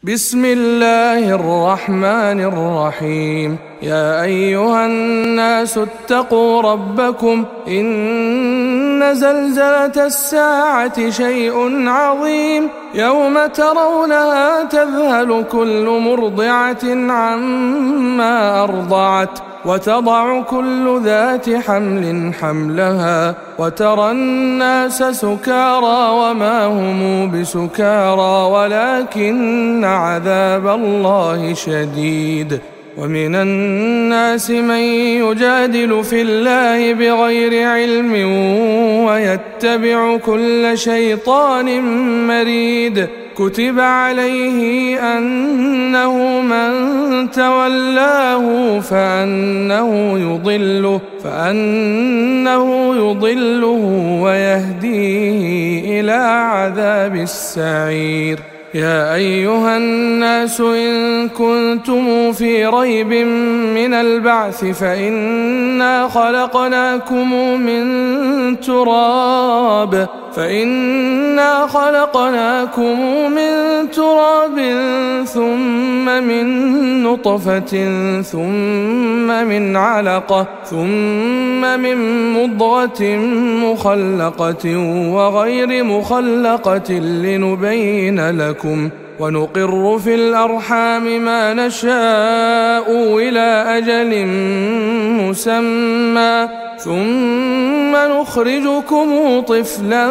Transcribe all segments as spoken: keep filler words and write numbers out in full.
بسم الله الرحمن الرحيم. يا أيها الناس اتقوا ربكم إن زلزلة الساعة شيء عظيم يوم ترونها تذهل كل مرضعة عما أرضعت وتضع كل ذات حمل حملها وترى الناس سكارى وما هم بسكارى ولكن عذاب الله شديد. ومن الناس من يجادل في الله بغير علم ويتبع كل شيطان مريد. كتب عليه أنه من تولاه فأنه يضله فأنه يضله ويهديه إلى عذاب السعير. يا أيها الناس إن كنتم في ريب من البعث فإنا خلقناكم من تراب فإنا خلقناكم من تراب ثم من نطفة ثم من علقة ثم من مضغة مخلقة وغير مخلقة لنبين لكم ونقر في الأرحام ما نشاء إلى أجل مسمى ثم نخرجكم طفلا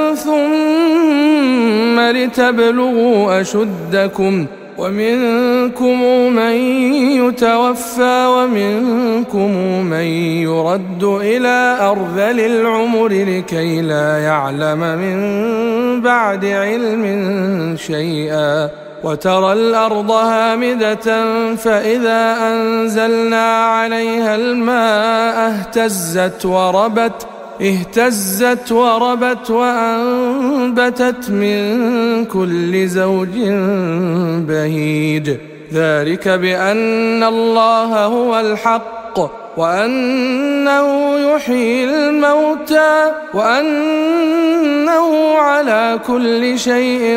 ثم لتبلغوا أشدكم ومنكم من يتوفى ومنكم من يرد إلى أرذل العمر لكي لا يعلم من بعد علم شيئا. وترى الأرض هامدة فإذا أنزلنا عليها الماء اهتزت وربت اهتزت وربت وأنبتت من كل زوج بهيج. ذلك بأن الله هو الحق وأنه يحيي الموتى وأنه على كل شيء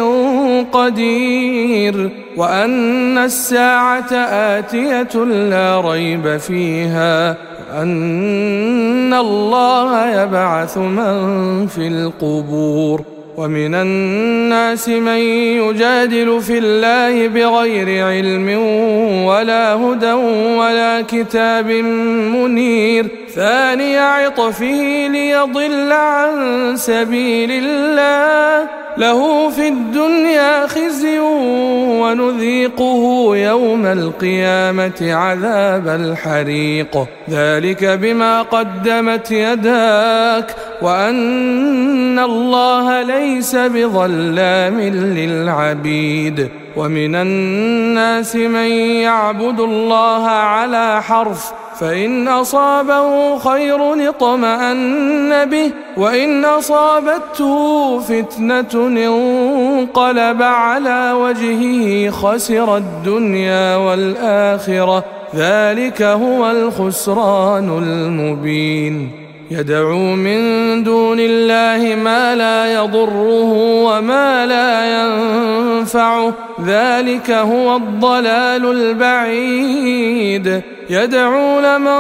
قدير وأن الساعة آتية لا ريب فيها وأن الله يبعث من في القبور. ومن الناس من يجادل في الله بغير علم ولا هدى ولا كتاب منير ثاني عطفه ليضل عن سبيل الله له في الدنيا خزي ونذيقه يوم القيامة عذاب الحريق. ذلك بما قدمت يداك وأن الله ليس بظلام للعبيد. ومن الناس من يعبد الله على حرف فإن أصابه خير اطمأن به وإن أصابته فتنة انقلب على وجهه خسر الدنيا والآخرة ذلك هو الخسران المبين. يدعو من دون الله ما لا يضره وما لا ينفعه ذلك هو الضلال البعيد. يدعو لمن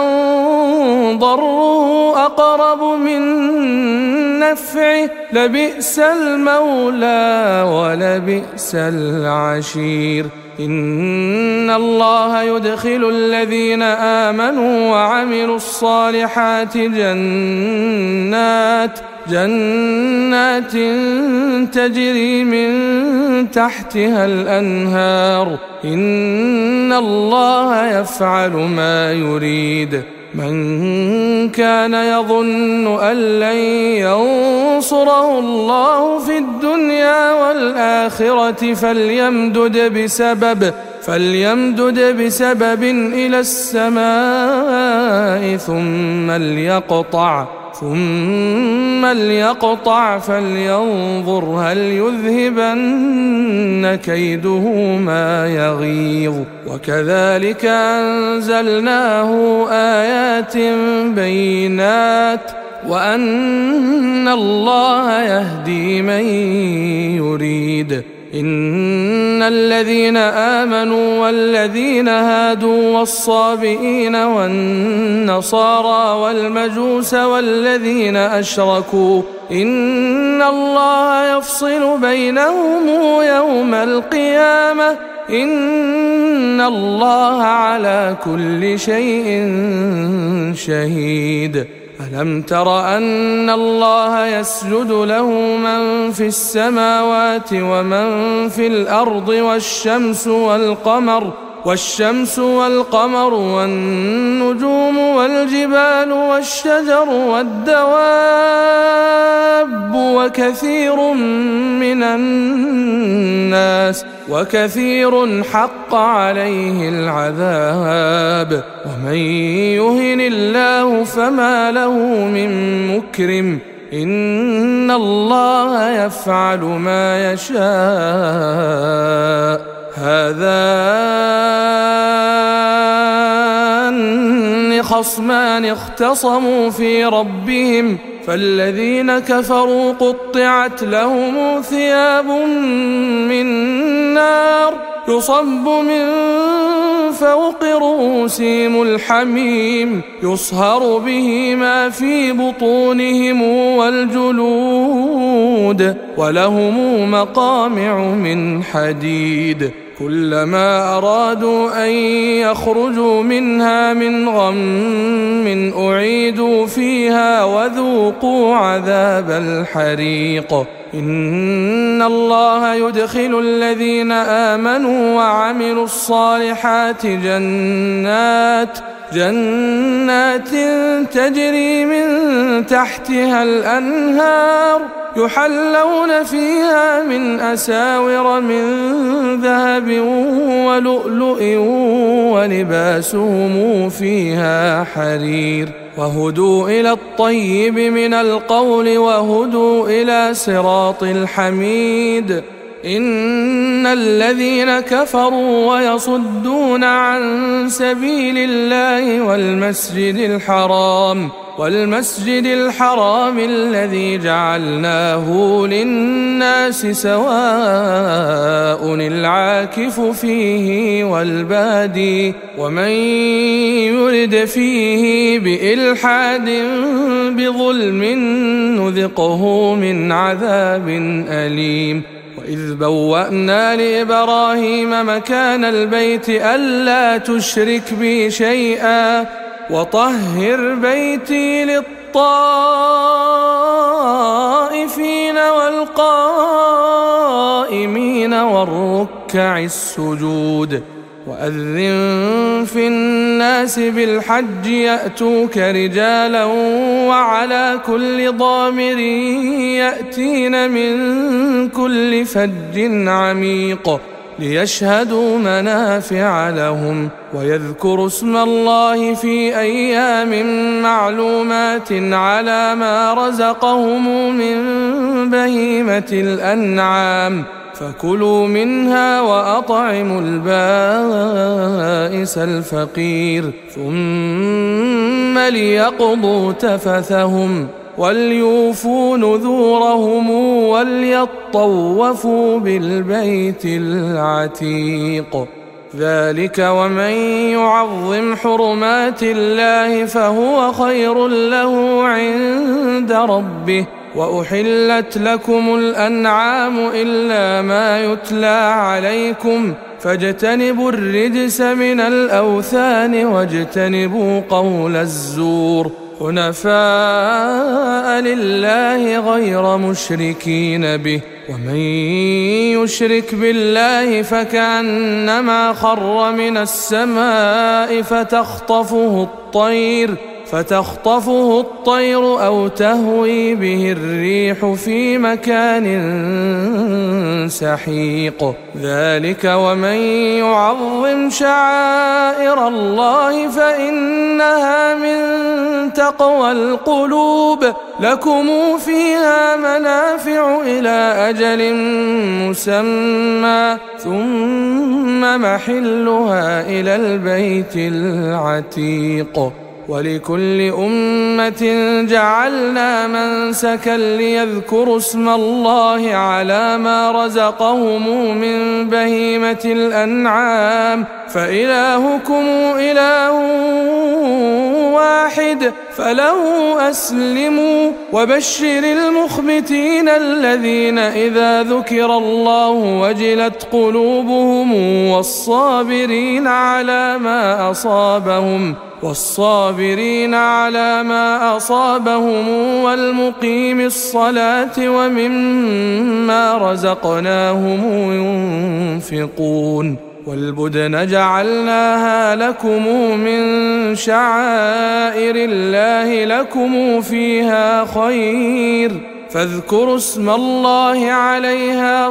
ضره أقرب من نفعه لبئس المولى ولبئس العشير. إن الله يدخل الذين آمنوا وعملوا الصالحات جنات جنات تجري من تحتها الأنهار إن الله يفعل ما يريد. من كان يظن أن لن ينصره الله في الدنيا والآخرة فليمدد بسبب فليمدد بسبب إلى السماء ثم ليقطع ثم ليقطع فلينظر هل يذهبن كيده ما يغيظ. وكذلك أنزلناه آيات بينات وأن الله يهدي من يريد إن الذين آمنوا والذين هادوا والصابئين والنصارى والمجوس والذين أشركوا إن الله يفصل بينهم يوم القيامة إن الله على كل شيء شهيد. ألم تر أن الله يسجد له من في السماوات ومن في الأرض والشمس والقمر والشمس والقمر والنجوم والجبال والشجر والدواب وكثير من الناس وكثير حق عليه العذاب ومن يهن الله فما له من مكرم إن الله يفعل ما يشاء. هذان خصمان اختصموا في ربهم فالذين كفروا قطعت لهم ثياب من نار يصب من فوق رؤوسهم الحميم يصهر به ما في بطونهم والجلود ولهم مقامع من حديد كلما أرادوا أن يخرجوا منها من غم أعيدوا فيها وذوقوا عذاب الحريق. إن الله يدخل الذين آمنوا وعملوا الصالحات جنات جنات تجري من تحتها الأنهار يحلون فيها من أساور من ذهب ولؤلؤ ولباسهم فيها حرير وهدوا إلى الطيب من القول وهدوا إلى صراط الحميد. إن الذين كفروا ويصدون عن سبيل الله والمسجد الحرام والمسجد الحرام الذي جعلناه للناس سواء العاكف فيه والبادي ومن يرد فيه بإلحاد بظلم نذقه من عذاب أليم. وإذ بوأنا لإبراهيم مكان البيت ألا تشرك بي شيئا وطهر بيتي للطائفين والقائمين والركع السجود. وأذن في الناس بالحج يأتوك رجالا وعلى كل ضامر يأتين من كل فج عميق ليشهدوا منافع لهم ويذكروا اسم الله في أيام معلومات على ما رزقهم من بهيمة الأنعام فكلوا منها وأطعموا البائس الفقير ثم ليقضوا تفثهم وليوفوا نذورهم وليطوفوا بالبيت العتيق. ذلك ومن يعظم حرمات الله فهو خير له عند ربه. وأحلت لكم الأنعام إلا ما يتلى عليكم فاجتنبوا الرجس من الأوثان واجتنبوا قول الزور حنفاء لله غير مشركين به. ومن يشرك بالله فكأنما خر من السماء فتخطفه الطير فتخطفه الطير أو تهوي به الريح في مكان سحيق. ذلك ومن يعظم شعائر الله فإنها من تقوى القلوب. لكم فيها منافع إلى أجل مسمى ثم محلها إلى البيت العتيق. ولكل أمة جعلنا منسكا ليذكروا اسم الله على ما رزقهم من بهيمة الأنعام فإلهكم إله واحد فله أسلموا وبشر المخبتين الذين إذا ذكر الله وجلت قلوبهم والصابرين على ما أصابهم والصابرين على ما أصابهم والمقيم الصلاة ومما رزقناهم ينفقون والبدن جعلناها لكم من شعائر الله لكم فيها خير فاذكروا اسم الله عليها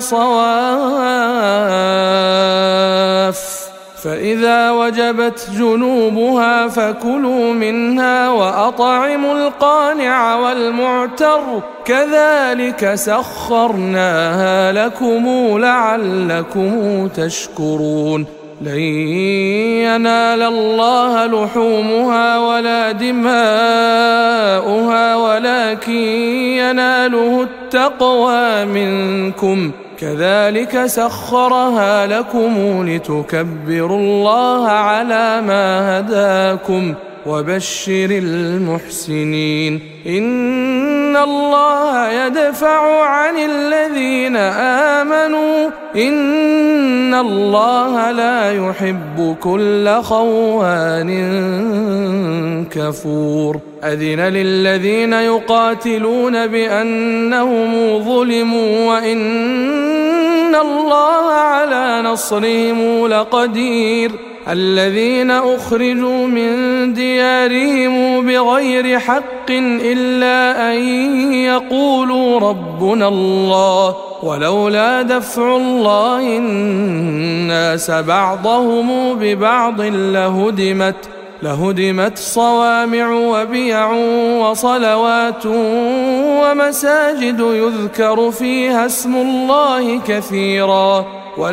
صواف فإذا وجبت جنوبها فكلوا منها وأطعموا القانع والمعتر كذلك سخرناها لكم لعلكم تشكرون لن ينال الله لحومها ولا دماؤها ولكن يناله التقوى منكم كذلك سخرها لكم لتكبروا الله على ما هداكم وبشر المحسنين إن الله يدفع عن الذين آمنوا إن الله لا يحب كل خوان كفور أذن للذين يقاتلون بأنهم ظلموا وإن الله على نصرهم لقدير الذين أخرجوا من ديارهم بغير حق إلا أن يقولوا ربنا الله ولولا دفع الله الناس بعضهم ببعض لهدمت لهدمت صوامع وبيع وصلوات ومساجد يذكر فيها اسم الله كثيرا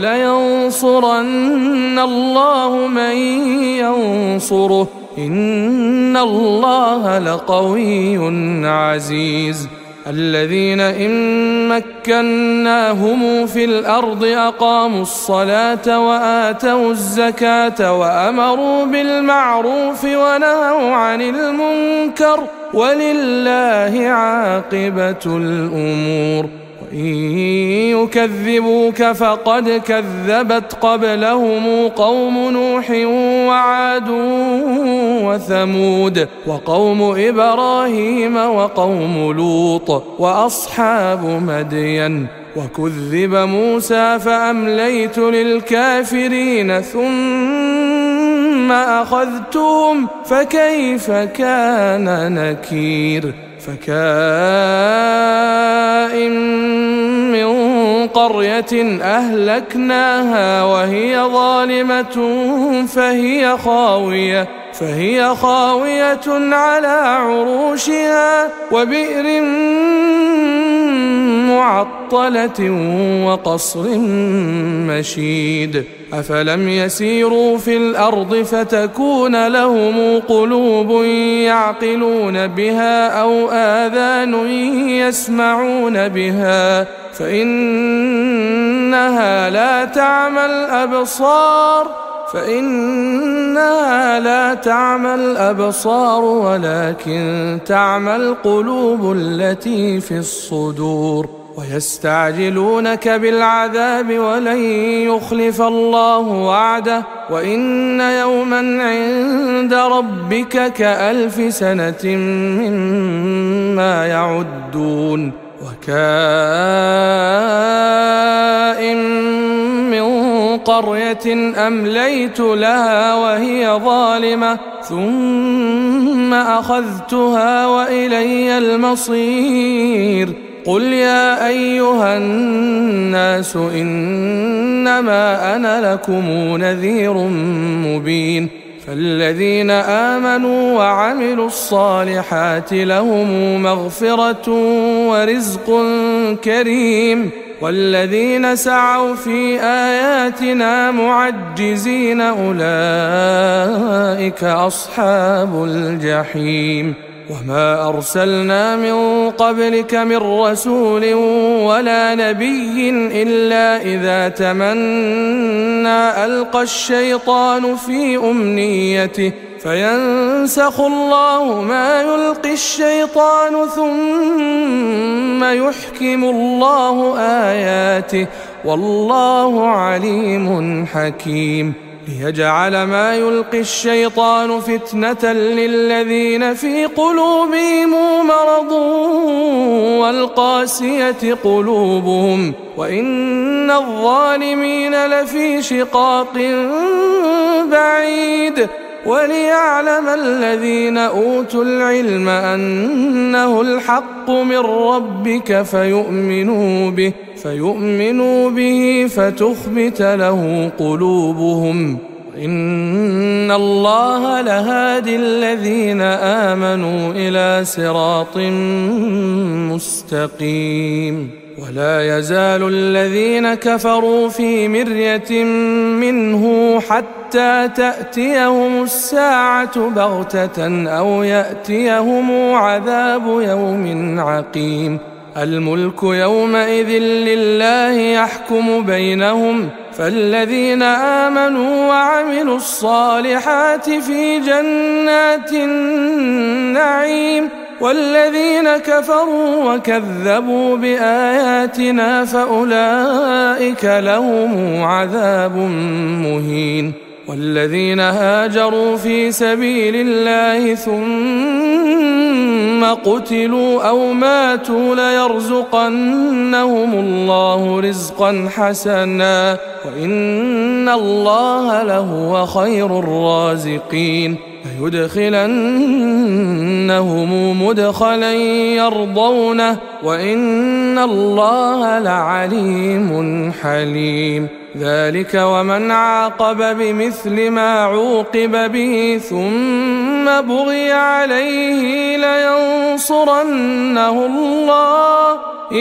ولينصرن الله من ينصره إن الله لقوي عزيز الذين إن مكناهم في الأرض أقاموا الصلاة وآتوا الزكاة وأمروا بالمعروف ونهوا عن المنكر ولله عاقبة الأمور وإن يكذبوك فقد كذبت قبلهم قوم نوح وعاد وثمود وقوم إبراهيم وقوم لوط وأصحاب مدين وكذب موسى فأمليت للكافرين ثم أخذتهم فكيف كان نكير فكائن من قرية أهلكناها وهي ظالمة فهي خاوية فهي خاوية على عروشها وبئر معطلة وقصر مشيد أفلم يسيروا في الأرض فتكون لهم قلوب يعقلون بها أو آذان يسمعون بها فإنها لا تعمى الأبصار فإنها لا تعمى الأبصار ولكن تعمى القلوب التي في الصدور ويستعجلونك بالعذاب ولن يخلف الله وعده وإن يوما عند ربك كألف سنة مما يعدون وكائن من قرية أمليت لها وهي ظالمة ثم أخذتها وإلي المصير قل يا أيها الناس إنما أنا لكم نذير مبين فالذين آمنوا وعملوا الصالحات لهم مغفرة ورزق كريم والذين سعوا في آياتنا معجزين أولئك أصحاب الجحيم وما أرسلنا من قبلك من رسول ولا نبي إلا إذا تمنى ألقى الشيطان في أمنيته فينسخ الله ما يلقي الشيطان ثم يحكم الله آياته والله عليم حكيم ليجعل ما يلقي الشيطان فتنة للذين في قلوبهم مرض والقاسية قلوبهم وإن الظالمين لفي شقاق بعيد وليعلم الذين أوتوا العلم أنه الحق من ربك فيؤمنوا به فيؤمنوا به فتخبت له قلوبهم إن الله لهادي الذين آمنوا إلى صراط مستقيم ولا يزال الذين كفروا في مرية منه حتى تأتيهم الساعة بغتة أو يأتيهم عذاب يوم عقيم الملك يومئذ لله يحكم بينهم فالذين آمنوا وعملوا الصالحات في جنات النعيم والذين كفروا وكذبوا بآياتنا فأولئك لهم عذاب مهين والذين هاجروا في سبيل الله ثم قتلوا أو ماتوا ليرزقنهم الله رزقا حسنا وإن الله لهو خير الرازقين ليدخلنهم مدخلا يرضونه وإن الله لعليم حليم ذلك ومن عاقب بمثل ما عوقب به ثم بغي عليه لينصرنه الله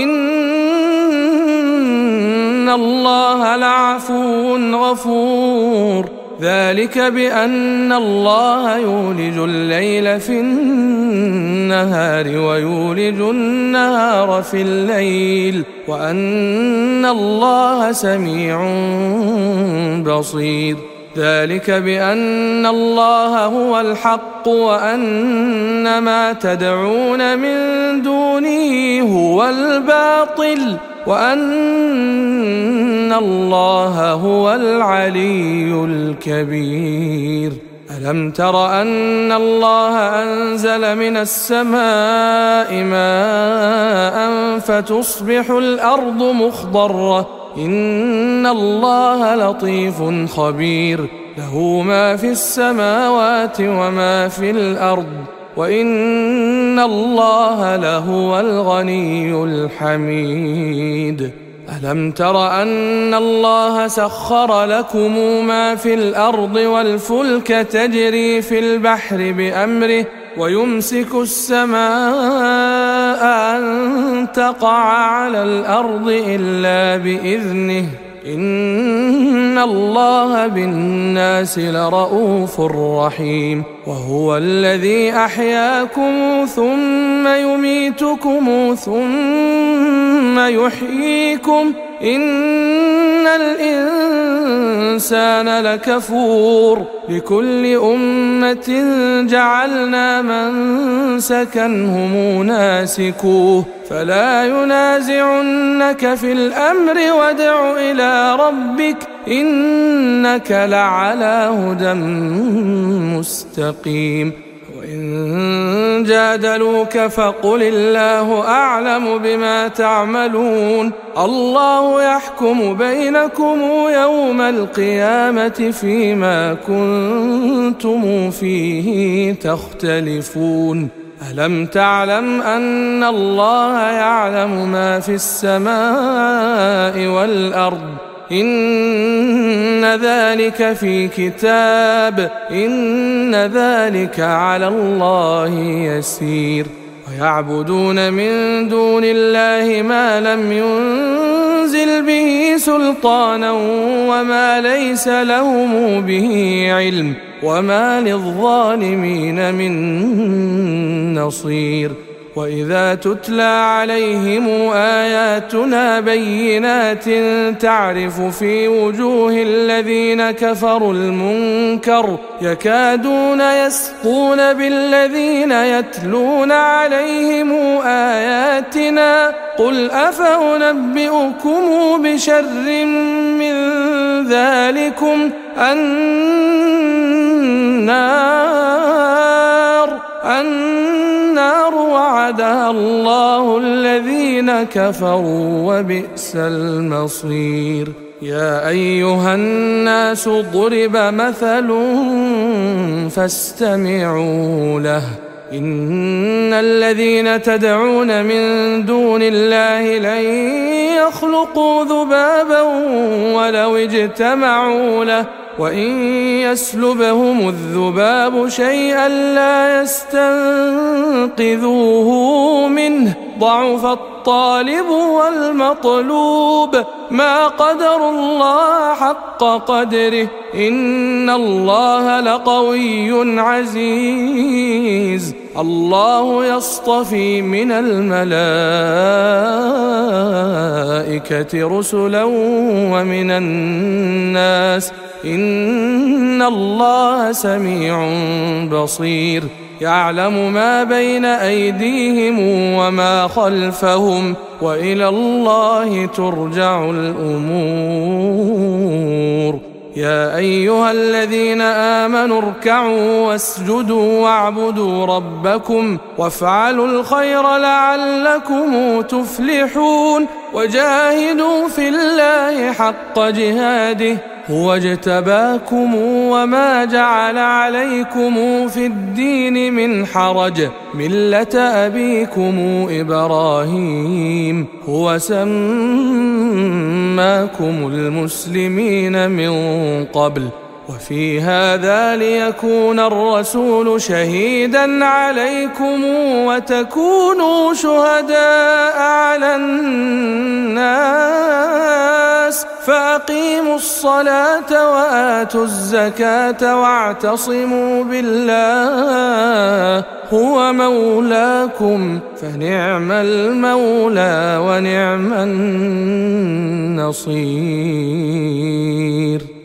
إن الله لعفو غفور ذلك بأن الله يولج الليل في النهار ويولج النهار في الليل وأن الله سميع بصير ذلك بأن الله هو الحق وأن ما تدعون من دونه هو الباطل وأن الله هو العلي الكبير ألم تر أن الله أنزل من السماء ماء فتصبح الأرض مخضرة إن الله لطيف خبير له ما في السماوات وما في الأرض وإن الله لهو الغني الحميد ألم تر أن الله سخر لكم ما في الأرض والفلك تجري في البحر بأمره ويمسك السماء أن تقع على الأرض إلا بإذنه إن الله بالناس لرؤوف رحيم وهو الذي أحياكم ثم يميتكم ثم يحييكم إن الإنسان لكفور لكل أمة جعلنا منسكا هم ناسكوه فلا ينازعنك في الأمر وادع إلى ربك إنك لعلى هدى مستقيم وإن جادلوك فقل الله أعلم بما تعملون الله يحكم بينكم يوم القيامة فيما كنتم فيه تختلفون ألم تعلم أن الله يعلم ما في السماء والأرض إن ذلك في كتاب إن ذلك على الله يسير ويعبدون من دون الله ما لم ينزل ينزل به سلطانا وما ليس لهم به علم وما للظالمين من نصير. وإذا تتلى عليهم آياتنا بينات تعرف في وجوه الذين كفروا المنكر يكادون يسقون بالذين يتلون عليهم آياتنا قل أفأنبئكم بشر من ذلكم النار النار وعدها الله الذين كفروا وبئس المصير. يا أيها الناس ضرب مثل فاستمعوا له إن الذين تدعون من دون الله لن يخلقوا ذبابا ولو اجتمعوا له وإن يسلبهم الذباب شيئا لا يستنقذوه منه ضعف الطالب والمطلوب ما قدروا الله حق قدره إن الله لقوي عزيز. الله يصطفي من الملائكة رسلا ومن الناس إن الله سميع بصير. يعلم ما بين أيديهم وما خلفهم وإلى الله ترجع الأمور. يا أيها الذين آمنوا اركعوا واسجدوا واعبدوا ربكم وافعلوا الخير لعلكم تفلحون وجاهدوا في الله حق جهاده هو اجتباكم وما جعل عليكم في الدين من حرج ملة أبيكم إبراهيم هو سماكم المسلمين من قبل وفي هذا ليكون الرسول شهيدا عليكم وتكونوا شهداء على الناس فأقيموا الصلاة وآتوا الزكاة واعتصموا بالله هو مولاكم فنعم المولى ونعم النصير.